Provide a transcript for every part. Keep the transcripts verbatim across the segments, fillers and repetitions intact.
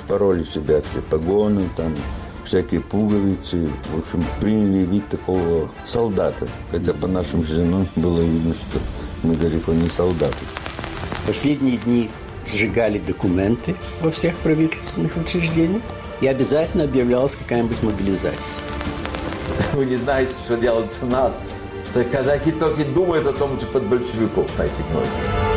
спороли себя все погоны, там, всякие пуговицы. В общем, приняли вид такого солдата. Хотя по нашим физиономиям было видно, что мы далеко не солдаты. Последние дни сжигали документы во всех правительственных учреждениях, и обязательно объявлялась какая-нибудь мобилизация. Вы не знаете, что делать у нас. Казаки только и думают о том, что под большевиков на этих ночах.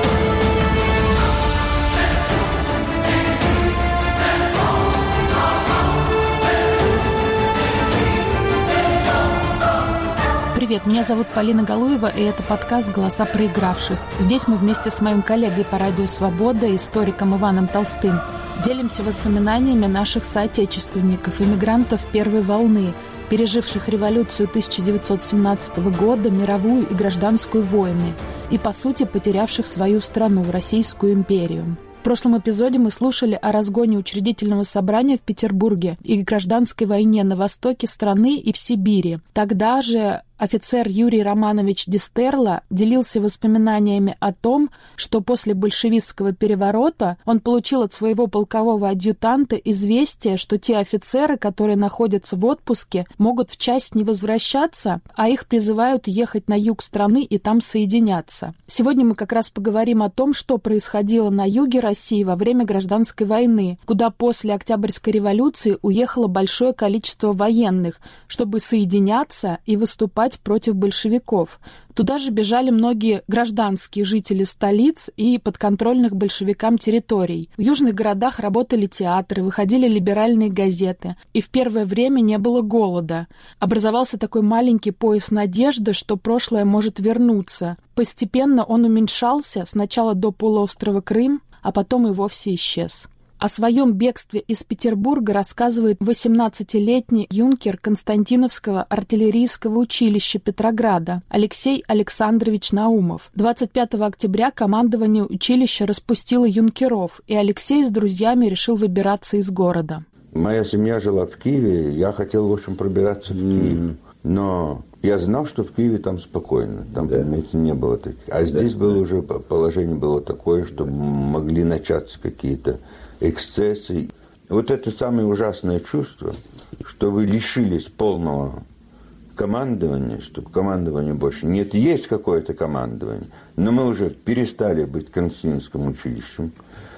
Привет, меня зовут Полина Галуева, и это подкаст «Голоса проигравших». Здесь мы вместе с моим коллегой по радио «Свобода», историком Иваном Толстым, делимся воспоминаниями наших соотечественников, иммигрантов первой волны, переживших революцию тысяча девятьсот семнадцатого года, мировую и гражданскую войны, и, по сути, потерявших свою страну, Российскую империю. В прошлом эпизоде мы слушали о разгоне учредительного собрания в Петербурге и гражданской войне на востоке страны и в Сибири. Тогда же офицер Юрий Романович Дистерло делился воспоминаниями о том, что после большевистского переворота он получил от своего полкового адъютанта известие, что те офицеры, которые находятся в отпуске, могут в часть не возвращаться, а их призывают ехать на юг страны и там соединяться. Сегодня мы как раз поговорим о том, что происходило на юге России во время гражданской войны, куда после Октябрьской революции уехало большое количество военных, чтобы соединяться и выступать против большевиков. Туда же бежали многие гражданские жители столиц и подконтрольных большевикам территорий. В южных городах работали театры, выходили либеральные газеты, и в первое время не было голода. Образовался такой маленький пояс надежды, что прошлое может вернуться. Постепенно он уменьшался, сначала до полуострова Крым, а потом и вовсе исчез. О своем бегстве из Петербурга рассказывает восемнадцатилетний юнкер Константиновского артиллерийского училища Петрограда Алексей Александрович Наумов. двадцать пятого октября командование училища распустило юнкеров, и Алексей с друзьями решил выбираться из города. Моя семья жила в Киеве, я хотел, в общем, пробираться в Киев. Но я знал, что в Киеве там спокойно, там, да. Понимаете, не было таких. А да, здесь да. было уже, положение было такое, что могли начаться какие-то эксцессы. Вот это самое ужасное чувство, что вы лишились полного командования, что командования больше нет. Есть какое-то командование, но мы уже перестали быть Константиновским училищем,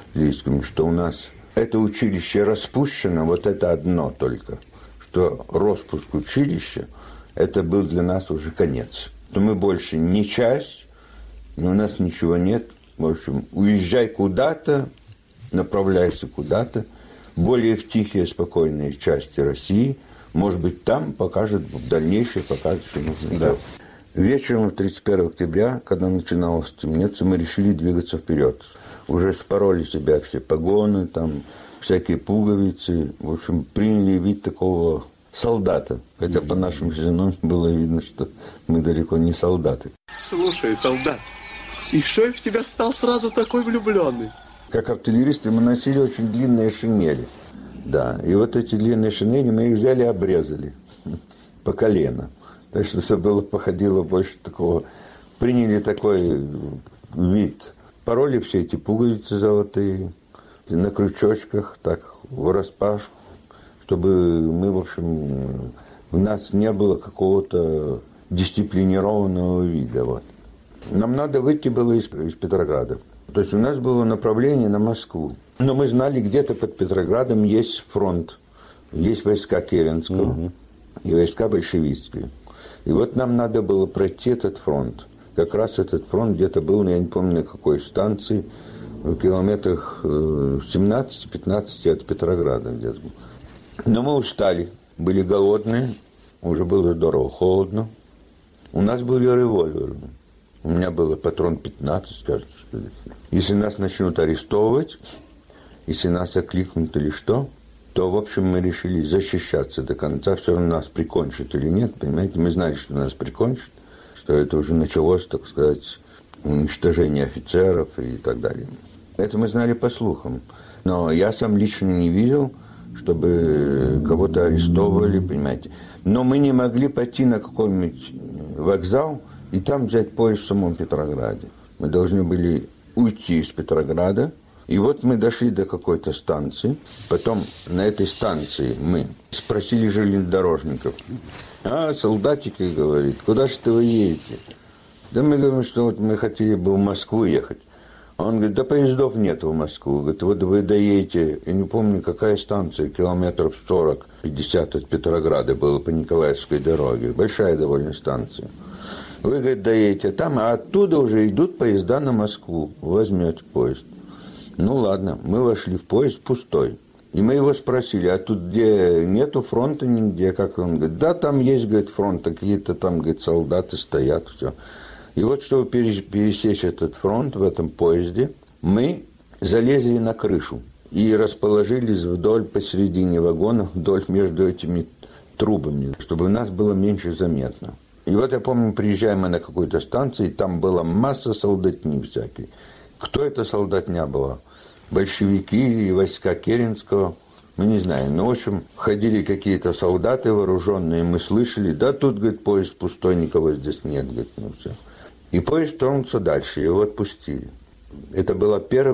что у нас это училище распущено, вот это одно только, что распуск училища, это был для нас уже конец. Но мы больше не часть, но у нас ничего нет. В общем, уезжай куда-то, направляйся куда-то, более в тихие, спокойные части России. Может быть, там покажет, в дальнейшее покажет, что нужно делать. Да. Вечером тридцать первого октября, когда начиналось темнеться, мы решили двигаться вперед. Уже спороли себя все погоны, там, всякие пуговицы. В общем, приняли вид такого солдата. Хотя mm-hmm. по нашим физиономиям было видно, что мы далеко не солдаты. Слушай, солдат, и что я в тебя стал сразу такой влюбленный? Как артиллеристы мы носили очень длинные шинели. Да, и вот эти длинные шинели мы их взяли и обрезали по колено. Так что это было, походило больше такого... Приняли такой вид. Пороли все эти пуговицы золотые на крючочках, так, враспашку, чтобы мы, в общем, у нас не было какого-то дисциплинированного вида. Вот. Нам надо выйти было из, из Петрограда. То есть у нас было направление на Москву. Но мы знали, где-то под Петроградом есть фронт. Есть войска Керенского угу. и войска большевистские. И вот нам надо было пройти этот фронт. Как раз этот фронт где-то был, я не помню на какой станции, в километрах семнадцать-пятнадцать от Петрограда где-то. Но мы устали, были голодные, уже было здорово холодно. У нас были револьверы. У меня было патрон пятнадцать, кажется, что ли. Если нас начнут арестовывать, если нас окликнут или что, то, в общем, мы решили защищаться до конца. Все равно нас прикончат или нет, понимаете? Мы знали, что нас прикончат, что это уже началось, так сказать, уничтожение офицеров и так далее. Это мы знали по слухам. Но я сам лично не видел, чтобы кого-то арестовывали, понимаете. Но мы не могли пойти на какой-нибудь вокзал и там взять поезд в самом Петрограде. Мы должны были уйти из Петрограда И вот мы дошли до какой-то станции. Потом на этой станции мы спросили железнодорожников. А, солдатики, говорит, куда же вы едете? Да мы говорим, что вот мы хотели бы в Москву ехать. А он говорит, да поездов нет в Москву. Говорит, вот вы доедете, я не помню, какая станция, километров сорок-пятьдесят от Петрограда было по Николаевской дороге. Большая довольно станция. Вы, говорит, доедете там, а оттуда уже идут поезда на Москву. Возьмете поезд. Ну ладно, мы вошли в поезд пустой. И мы его спросили, а тут где нету фронта нигде? Как он говорит, да там есть, говорит, фронт, какие-то там, говорит, солдаты стоят, все. И вот, чтобы пересечь этот фронт в этом поезде, мы залезли на крышу и расположились вдоль посередине вагона, вдоль между этими трубами, чтобы нас было меньше заметно. И вот я помню, приезжаем мы на какую-то станцию, и там была масса солдатни всякой. Кто это солдатня была? Большевики или войска Керенского? Мы не знаем. Но, в общем, ходили какие-то солдаты вооруженные, мы слышали, да тут, говорит, поезд пустой, никого здесь нет, говорит, ну все. И поезд тронулся дальше, его отпустили. Это была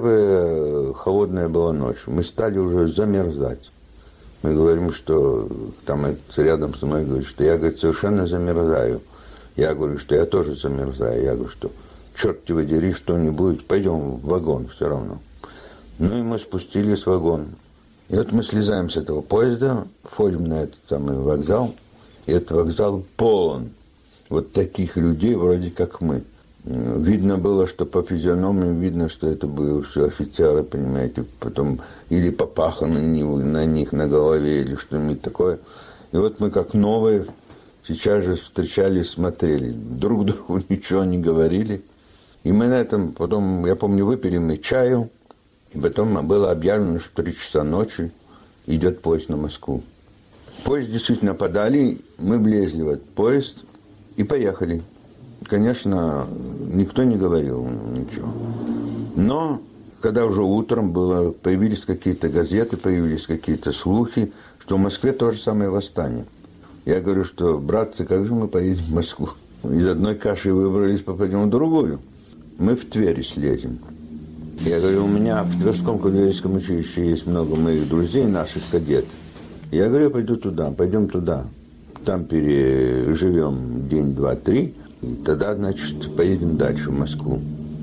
первая холодная была ночь. Мы стали уже замерзать. Мы говорим, что там рядом со мной говорит, что я, говорит, совершенно замерзаю. Я говорю, что я тоже замерзаю. Я говорю, что черт тебя дери, что не будет, пойдем в вагон все равно. Ну и мы спустились в вагон. И вот мы слезаем с этого поезда, входим на этот самый вокзал, и этот вокзал полон вот таких людей, вроде как мы. Видно было, что по физиономиям видно, что это были все офицеры, понимаете, потом или попаханы на них на голове, или что-нибудь такое. И вот мы как новые сейчас же встречались, смотрели, друг другу ничего не говорили. И мы на этом потом, я помню, выпили мы чаю, и потом было объявлено, что в три часа ночи идет поезд на Москву. Поезд действительно подали, мы влезли в этот поезд и поехали. Конечно, никто не говорил ничего. Но когда уже утром было, появились какие-то газеты, появились какие-то слухи, что в Москве то же самое восстание. Я говорю, что, братцы, как же мы поедем в Москву? Из одной каши выбрались, попадем в другую. Мы в Твери слезем. Я говорю, у меня в Тверском кавалерийском училище есть много моих друзей, наших кадетов. Я говорю, пойду туда, пойдем туда. Там переживем день, два, три, и тогда, значит, поедем дальше в Москву.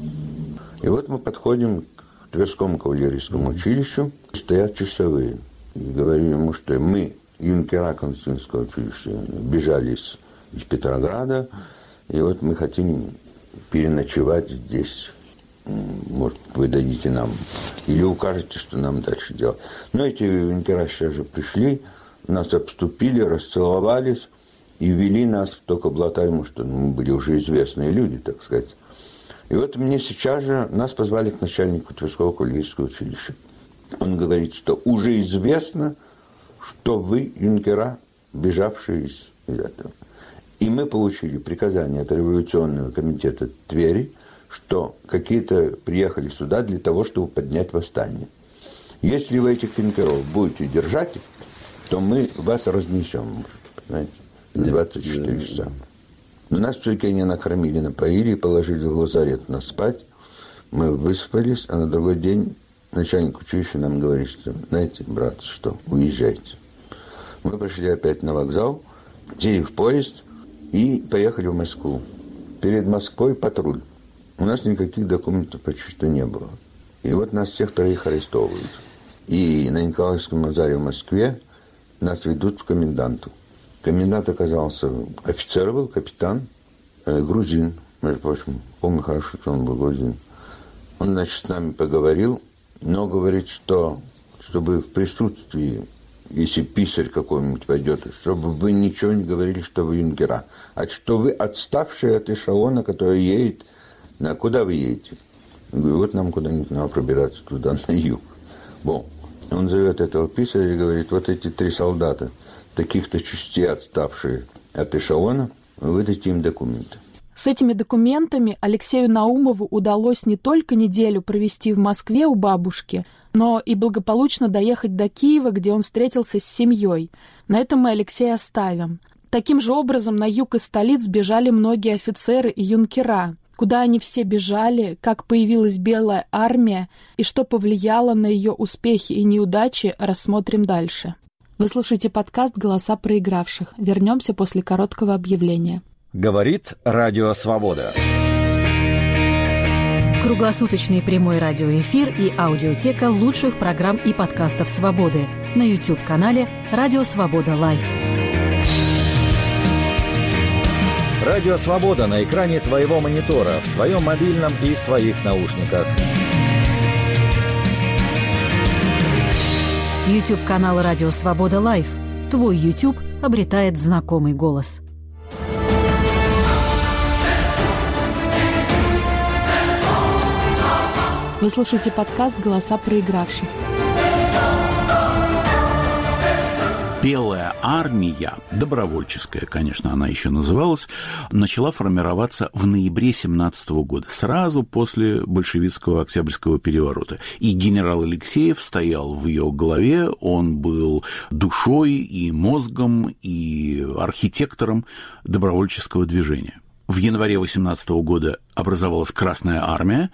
И вот мы подходим к Тверскому кавалерийскому училищу, стоят часовые. И говорю ему, что мы, юнкера Константинского училища, бежали из, из Петрограда, и вот мы хотим переночевать здесь. Может, вы дадите нам, или укажете, что нам дальше делать. Но эти юнкера сейчас же пришли, нас обступили, расцеловались и вели нас, только благодаря, что мы были уже известные люди, так сказать. И вот мне сейчас же, нас позвали к начальнику Тверского кавалерийского училища. Он говорит, что уже известно, что вы юнкера, бежавшие из, из этого. И мы получили приказание от революционного комитета Твери, что какие-то приехали сюда для того, чтобы поднять восстание. Если вы этих юнкеров будете держать, то мы вас разнесем, понимаете, двадцать четыре часа. Но нас все-таки не накормили, напоили и положили в лазарет нас спать. Мы выспались, а на другой день начальник училища нам говорит, что, знаете, брат, что, уезжайте. Мы пошли опять на вокзал, сели в поезд и поехали в Москву. Перед Москвой патруль. У нас никаких документов почти что не было. И вот нас всех троих арестовывают. И на Николаевском базаре в Москве нас ведут к коменданту. Комендант оказался, офицер был, капитан, э, грузин, между прочим. Помню хорошо, что он был грузин. Он, значит, с нами поговорил, но говорит, что чтобы в присутствии, если писарь какой-нибудь пойдет, чтобы вы ничего не говорили, что вы юнкера, а что вы отставшие от эшелона, который едет. А куда вы едете? Я говорю, вот нам куда-нибудь надо пробираться туда, на юг. Бон. Он зовет этого писаря и говорит, вот эти три солдата, таких-то частей отставшие от эшелона, выдайте им документы. С этими документами Алексею Наумову удалось не только неделю провести в Москве у бабушки, но и благополучно доехать до Киева, где он встретился с семьей. На этом мы Алексея оставим. Таким же образом на юг из столиц бежали многие офицеры и юнкера. Куда они все бежали, как появилась Белая армия и что повлияло на ее успехи и неудачи, рассмотрим дальше. Вы слушаете подкаст «Голоса проигравших». Вернемся после короткого объявления. Говорит Радио Свобода. Круглосуточный прямой радиоэфир и аудиотека лучших программ и подкастов «Свободы» на YouTube-канале «Радио Свобода Лайв». Радио Свобода на экране твоего монитора, в твоем мобильном и в твоих наушниках. YouTube-канал «Радио Свобода Лайв». Твой YouTube обретает знакомый голос. Вы слушаете подкаст «Голоса проигравших». Белая армия, добровольческая, конечно, она еще называлась, начала формироваться в ноябре семнадцатого года, сразу после большевистского Октябрьского переворота. И генерал Алексеев стоял в ее главе, он был душой и мозгом, и архитектором добровольческого движения. В январе восемнадцатого года образовалась Красная армия,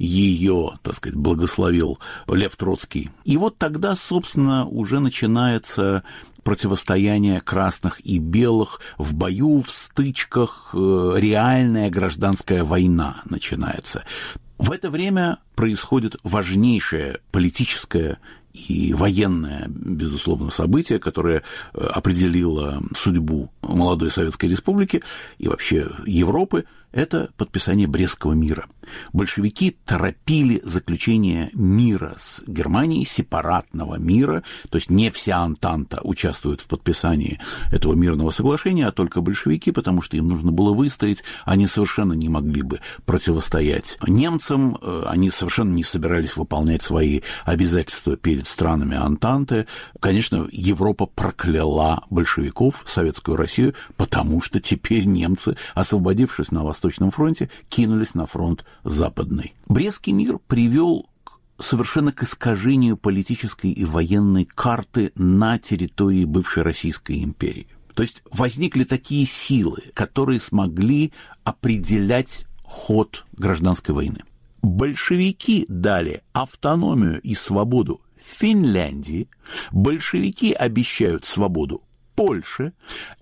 ее, так сказать, благословил Лев Троцкий. И вот тогда, собственно, уже начинается противостояние красных и белых в бою, в стычках, реальная гражданская война начинается. В это время происходит важнейшее политическое и военное, безусловно, событие, которое определило судьбу молодой Советской Республики и вообще Европы, это подписание Брестского мира. Большевики торопили заключение мира с Германией, сепаратного мира, то есть не вся Антанта участвует в подписании этого мирного соглашения, а только большевики, потому что им нужно было выстоять, они совершенно не могли бы противостоять немцам, они совершенно не собирались выполнять свои обязательства перед странами Антанты. Конечно, Европа прокляла большевиков, Советскую Россию, потому что теперь немцы, освободившись на Восточном фронте, кинулись на фронт Западный. Брестский мир привел совершенно к искажению политической и военной карты на территории бывшей Российской империи. То есть возникли такие силы, которые смогли определять ход гражданской войны. Большевики дали автономию и свободу Финляндии, большевики обещают свободу Польше,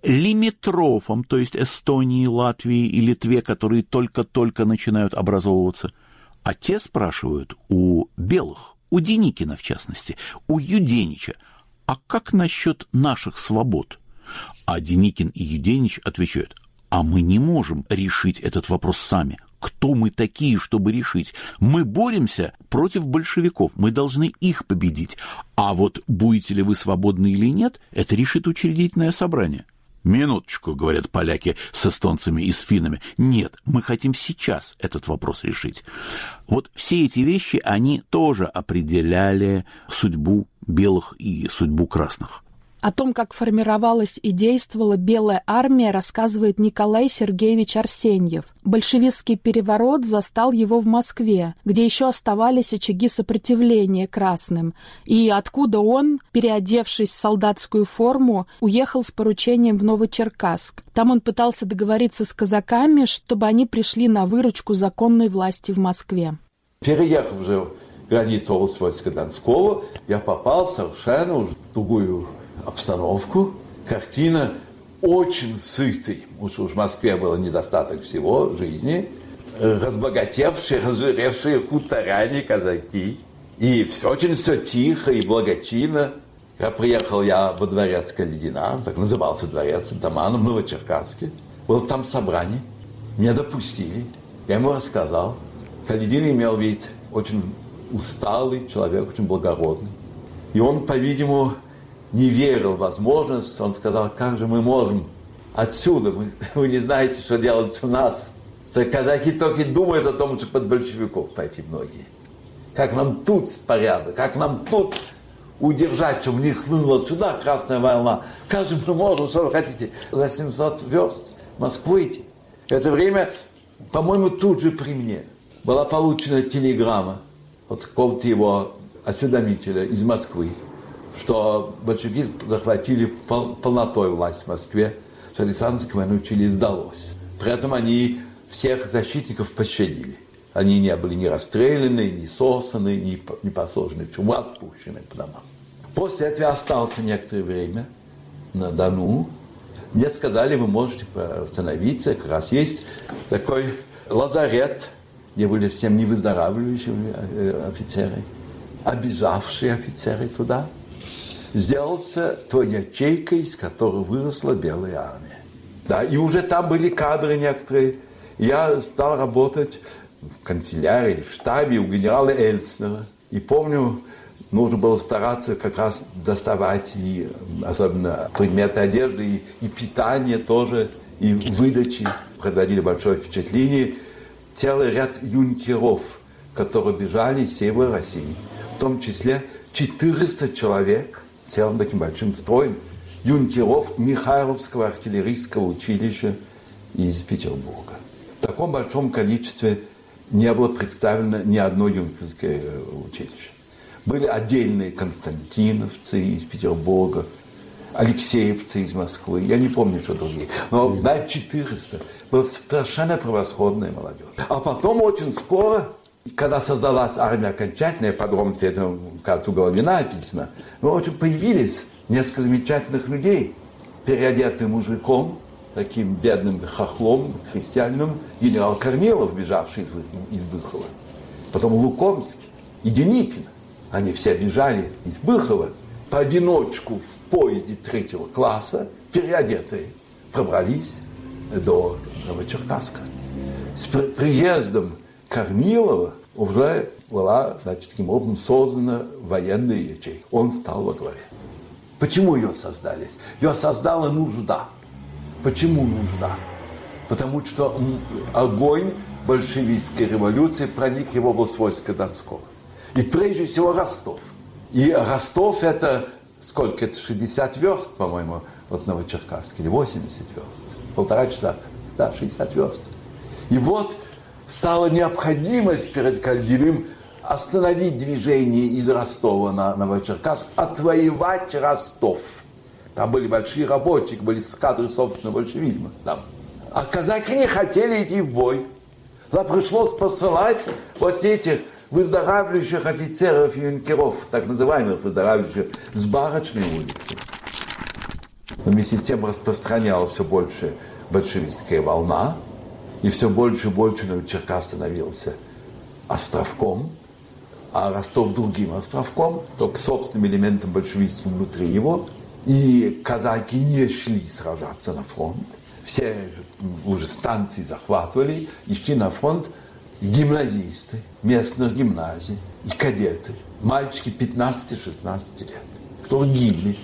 лимитрофам, то есть Эстонии, Латвии и Литве, которые только-только начинают образовываться, а те спрашивают у белых, у Деникина в частности, у Юденича, а как насчет наших свобод? А Деникин и Юденич отвечают, а мы не можем решить этот вопрос сами. Кто мы такие, чтобы решить? Мы боремся против большевиков, мы должны их победить. А вот будете ли вы свободны или нет, это решит учредительное собрание. Минуточку, говорят поляки с эстонцами и с финнами. Нет, мы хотим сейчас этот вопрос решить. Вот все эти вещи, они тоже определяли судьбу белых и судьбу красных. О том, как формировалась и действовала Белая армия, рассказывает Николай Сергеевич Арсеньев. Большевистский переворот застал его в Москве, где еще оставались очаги сопротивления красным, и откуда он, переодевшись в солдатскую форму, уехал с поручением в Новочеркасск. Там он пытался договориться с казаками, чтобы они пришли на выручку законной власти в Москве. Переехав же границу войска Донского, я попал в совершенно уже другую обстановку. Картина очень сытой. Уж в Москве было недостаток всего жизни. Разбогатевшие, разжиревшие хуторяне, казаки. И все очень все тихо и благочинно. Я приехал я во дворец Каледина, так назывался дворец Атамана в Новочеркасске. Был там собрание. Меня допустили. Я ему рассказал. Каледин имел вид очень усталый человек, очень благородный. И он, по-видимому, не верил в возможность, он сказал, как же мы можем отсюда, вы, вы не знаете, что делается у нас. Казаки только думают о том, что под большевиков пойти многие. Как нам тут порядок, как нам тут удержать, чтобы не хлынула сюда красная волна. Как же мы можем, что вы хотите, за семьсот верст в Москву идти? В это время, по-моему, тут же при мне была получена телеграмма от какого-то его осведомителя из Москвы, что большевики захватили пол, полнотой власть в Москве, что Александровскую войну Чили сдалось. При этом они всех защитников пощадили. Они не были ни расстреляны, ни сосаны, ни, ни посажены в тюрьму, отпущены по домам. После этого я остался некоторое время на Дону. Мне сказали, вы можете остановиться, как раз есть такой лазарет, где были всем невыздоравливающие офицеры, обижавшие офицеры туда. Сделался той ячейкой, из которой выросла Белая армия. Да, и уже там были кадры некоторые. Я стал работать в канцелярии, в штабе у генерала Эльцнера. И помню, нужно было стараться как раз доставать и особенно предметы одежды, и, и питание тоже, и выдачи. Производили большое впечатление. Целый ряд юнкеров, которые бежали из севера России. В том числе четыреста человек целым таким большим строем юнкеров Михайловского артиллерийского училища из Петербурга. В таком большом количестве не было представлено ни одно юнкерское училище. Были отдельные константиновцы из Петербурга, алексеевцы из Москвы, я не помню, что другие. Но да, четыреста. Была совершенно превосходная молодежь. А потом очень скоро, когда создалась армия окончательная, подробности этого, кажется, у Головина описано, очень появились несколько замечательных людей, переодетый мужиком, таким бедным хохлом, христианином, генерал Корнилов, бежавший из, из Быхова. Потом Лукомский и Деникин. Они все бежали из Быхова поодиночку в поезде третьего класса, переодетые, пробрались до Новочеркасска. С приездом Корнилова уже была, значит, таким образом создана военная ячейка. Он стал во главе. Почему ее создали? Ее создала нужда. Почему нужда? Потому что огонь большевистской революции проник в область войска Донского. И прежде всего Ростов. И Ростов это сколько? Это шестьдесят верст, по-моему, от Новочеркасска. Или восемьдесят верст. Полтора часа. Да, шестьдесят верст. И вот стала необходимость перед Кальдиным остановить движение из Ростова на Новочеркасск, отвоевать Ростов. Там были большие рабочие, были кадры собственного большевизма. Там. А казаки не хотели идти в бой. Тогда пришлось посылать вот этих выздоравливающих офицеров и юнкеров, так называемых выздоравливающих, с Барочной улицы. Но вместе с тем распространялась все больше большевистская волна, и все больше и больше Новочеркасск становился островком, а Ростов другим островком, только собственным элементом большевистским внутри его. И казаки не шли сражаться на фронт. Все уже станции захватывали и шли на фронт гимназисты местных гимназий и кадеты. Мальчики пятнадцати-шестнадцати лет, которые гибли.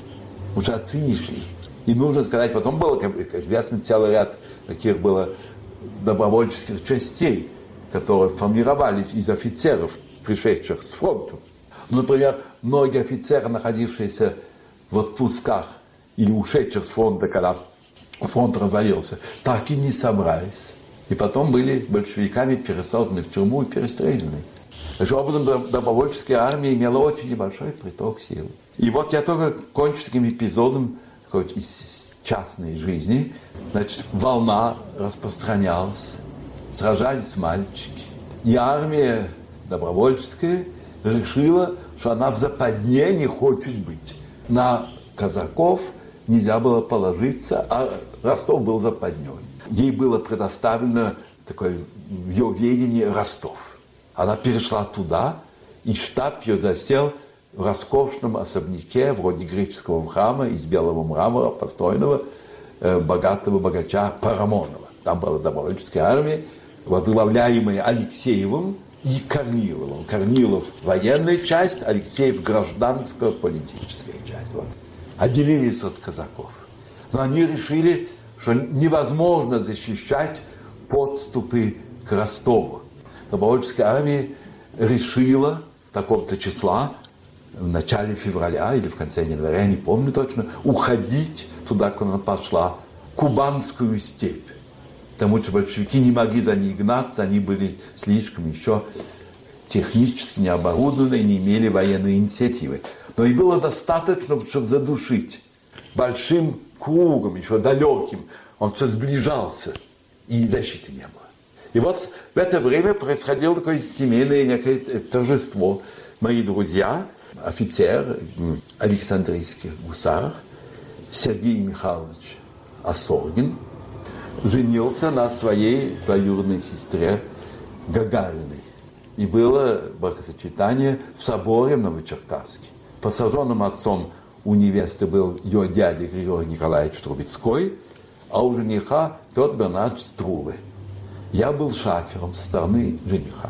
Уже отцы не шли. И нужно сказать, потом было, как известно, целый ряд таких было добровольческих частей, которые формировались из офицеров, пришедших с фронта. Например, многие офицеры, находившиеся в отпусках или ушедших с фронта, когда фронт развалился, так и не собрались. И потом были большевиками пересажены в тюрьму и перестреляны. Таким образом, добровольческая армия имела очень небольшой приток сил. И вот я только кончу таким эпизодом хоть из частной жизни. Значит, волна распространялась, сражались мальчики. И армия добровольческая решила, что она в западне не хочет быть. На казаков нельзя было положиться, а Ростов был западней. Ей было предоставлено такое в ее ведении Ростов. Она перешла туда, и штаб ее засел в роскошном особняке, вроде греческого храма, из белого мрамора, построенного э, богатого богача Парамонова. Там была добровольческая армия, возглавляемая Алексеевым и Корниловым. Корнилов – военная часть, Алексеев – гражданская политическая часть. Вот. Отделились от казаков. Но они решили, что невозможно защищать подступы к Ростову. Добровольческая армия решила такого-то числа, в начале февраля или в конце января, я не помню точно, уходить туда, куда она пошла, Кубанскую степь. Потому что большевики не могли за ней гнаться, они были слишком еще технически не оборудованы и не имели военной инициативы. Но и было достаточно, чтобы задушить большим кругом, еще далеким. Он все сближался, и защиты не было. И вот в это время происходило такое семейное некое торжество. Мои друзья, офицер, Александрийский гусар, Сергей Михайлович Осоргин, женился на своей двоюродной сестре Гагариной. И было бракосочетание в соборе в Новочеркасске. Посаженным отцом у невесты был ее дядя Григорий Николаевич Трубецкой, а у жениха Петр Бернардович Струве. Я был шафером со стороны жениха.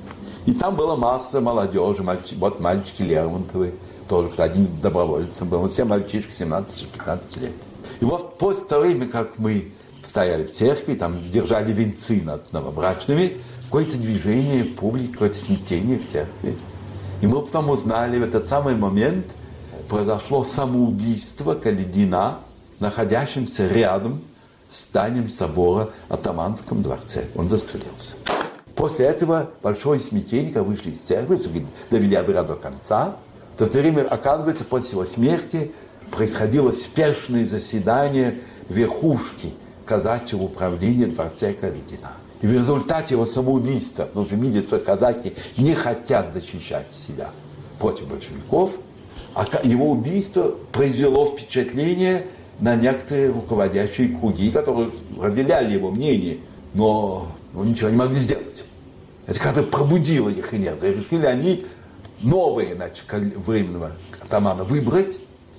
И там была масса молодежи, мальчи, вот мальчики Лермонтовы, тоже одним добровольцем был, все мальчишки семнадцать-пятнадцать лет. И вот после того времени, как мы стояли в церкви, там держали венцы над новобрачными, какое-то движение публики, какое-то смятение в церкви. И мы потом узнали, в этот самый момент произошло самоубийство Каледина, находящимся рядом с зданием собора в Атаманском дворце. Он застрелился. После этого большое смятение, когда вышли из церкви, довели обряд до конца. В то время, оказывается, после его смерти происходило спешное заседание верхушки казачьего управления дворца Каледина. И в результате его самоубийства, нужно видеть, что казаки не хотят защищать себя против большевиков, а его убийство произвело впечатление на некоторые руководящие круги, которые разделяли его мнение, но ничего не могли сделать. Это как-то пробудило их энергию. И решили они новые, значит, временного атамана выбрать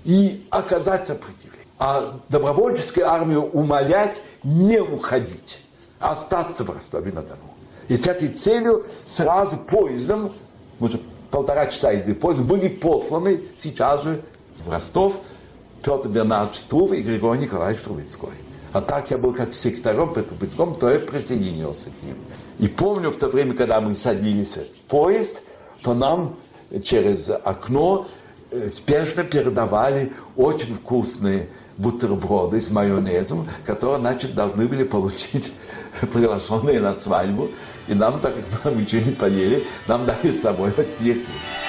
и оказать сопротивление. А добровольческую армию умолять не уходить, а остаться в Ростове-на-Дону. И с этой целью сразу поездом, может, полтора часа езды поездом, были посланы сейчас же в Ростов Петр Бернардович Струве и Григорий Николаевич Трубецкой. А так я был как секретарем при Трубецком, то я присоединился к ним. И помню, в то время, когда мы садились в поезд, то нам через окно спешно передавали очень вкусные бутерброды с майонезом, которые, значит, должны были получить приглашенные на свадьбу. И нам, так как мы ничего не поели, нам дали с собой вот их.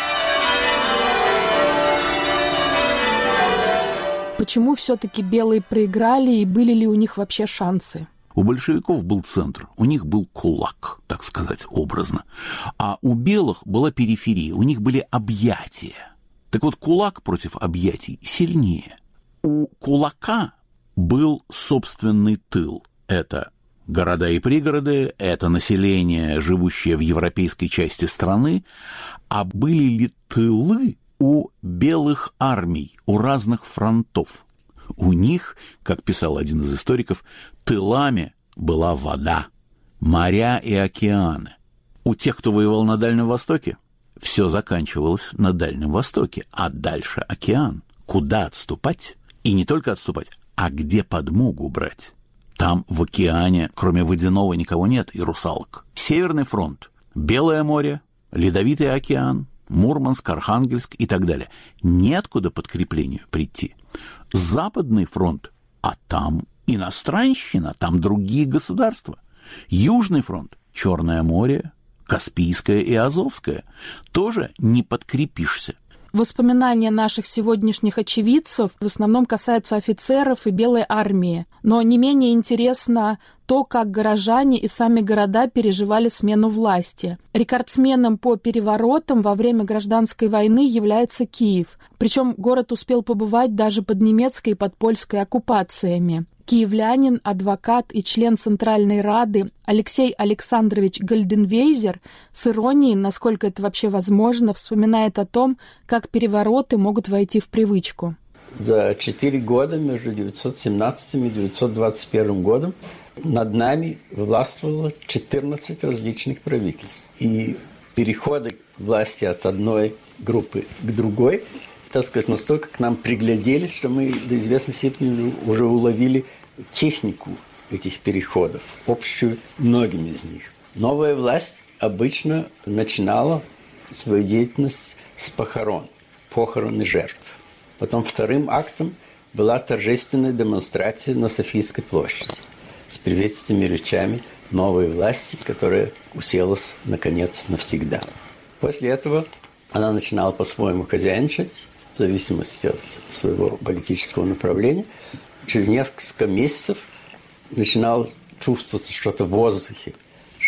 Почему все-таки белые проиграли и были ли у них вообще шансы? У большевиков был центр, у них был кулак, так сказать, образно. А у белых была периферия, у них были объятия. Так вот, кулак против объятий сильнее. У кулака был собственный тыл. Это города и пригороды, это население, живущее в европейской части страны. А были ли тылы у белых армий, у разных фронтов? У них, как писал один из историков, тылами была вода, моря и океаны. У тех, кто воевал на Дальнем Востоке, все заканчивалось на Дальнем Востоке, а дальше океан. Куда отступать? И не только отступать, а где подмогу брать? Там в океане, кроме водяного, никого нет и русалок. Северный фронт, Белое море, Ледовитый океан, Мурманск, Архангельск и так далее. Неоткуда подкреплению прийти. Западный фронт, а там иностранщина, там другие государства. Южный фронт, Черное море, Каспийское и Азовское. Тоже не подкрепишься. Воспоминания наших сегодняшних очевидцев в основном касаются офицеров и Белой армии. Но не менее интересно то, как горожане и сами города переживали смену власти. Рекордсменом по переворотам во время гражданской войны является Киев. Причем город успел побывать даже под немецкой и под польской оккупациями. Киевлянин, адвокат и член Центральной Рады Алексей Александрович Гальденвейзер с иронией, насколько это вообще возможно, вспоминает о том, как перевороты могут войти в привычку. За четыре года между девятьсот семнадцатым и девятьсот двадцать первым годом над нами властвовало четырнадцать различных правительств. И переходы власти от одной группы к другой, так сказать, настолько к нам пригляделись, что мы до известной степени уже уловили технику этих переходов, общую многим из них. Новая власть обычно начинала свою деятельность с похорон, похорон и жертв. Потом вторым актом была торжественная демонстрация на Софийской площади с приветственными речами новой власти, которая уселась, наконец, навсегда. После этого она начинала по-своему хозяйничать, в зависимости от своего политического направления. Через несколько месяцев начинало чувствоваться что-то в воздухе,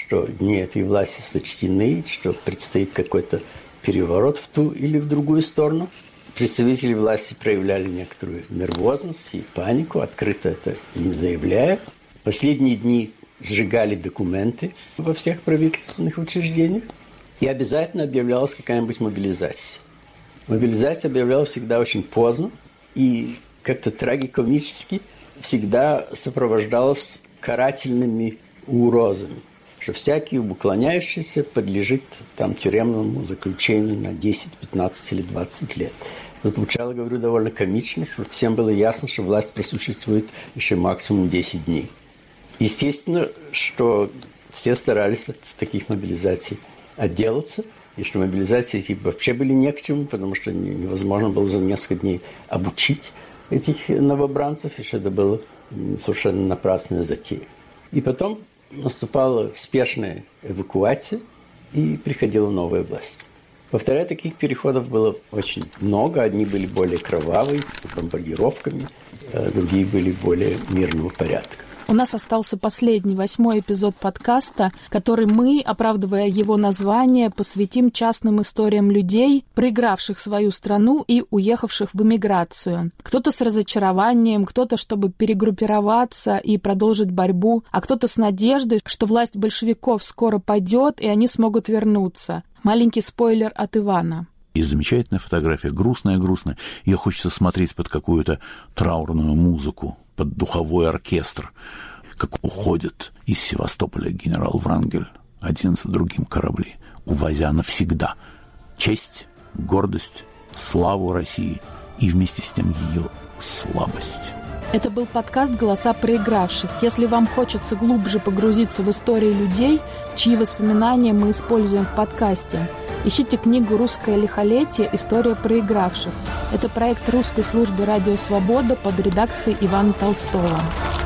что дни этой власти сочтены, что предстоит какой-то переворот в ту или в другую сторону. Представители власти проявляли некоторую нервозность и панику, открыто это не заявляя. В последние дни сжигали документы во всех правительственных учреждениях, и обязательно объявлялась какая-нибудь мобилизация. Мобилизация объявлялась всегда очень поздно и как-то трагикомически всегда сопровождалась карательными угрозами, что всякий уклоняющийся подлежит там тюремному заключению на десять, пятнадцать или двадцать лет. Это звучало, говорю, довольно комично, что всем было ясно, что власть просуществует еще максимум десять дней. Естественно, что все старались от таких мобилизаций отделаться, и что мобилизации эти вообще были не к чему, потому что невозможно было за несколько дней обучить этих новобранцев, и что это было совершенно напрасная затея. И потом наступала спешная эвакуация, и приходила новая власть. Повторяю, таких переходов было очень много. Одни были более кровавые, с бомбардировками, а другие были более мирного порядка. У нас остался последний, восьмой эпизод подкаста, который мы, оправдывая его название, посвятим частным историям людей, проигравших свою страну и уехавших в эмиграцию. Кто-то с разочарованием, кто-то, чтобы перегруппироваться и продолжить борьбу, а кто-то с надеждой, что власть большевиков скоро падет, и они смогут вернуться. Маленький спойлер от Ивана. И замечательная фотография, грустная-грустная. Ее хочется смотреть под какую-то траурную музыку, под духовой оркестр, как уходит из Севастополя генерал Врангель один за другим корабли, увозя навсегда честь, гордость, славу России и вместе с тем ее слабость. Это был подкаст «Голоса проигравших». Если вам хочется глубже погрузиться в истории людей, чьи воспоминания мы используем в подкасте, ищите книгу «Русское лихолетие. История проигравших». Это проект русской службы «Радио Свобода» под редакцией Ивана Толстого.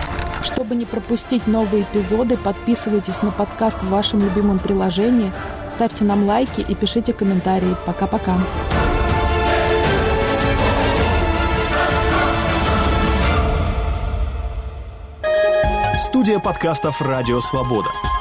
Чтобы не пропустить новые эпизоды, подписывайтесь на подкаст в вашем любимом приложении, ставьте нам лайки и пишите комментарии. Пока-пока. Студия подкастов «Радио Свобода».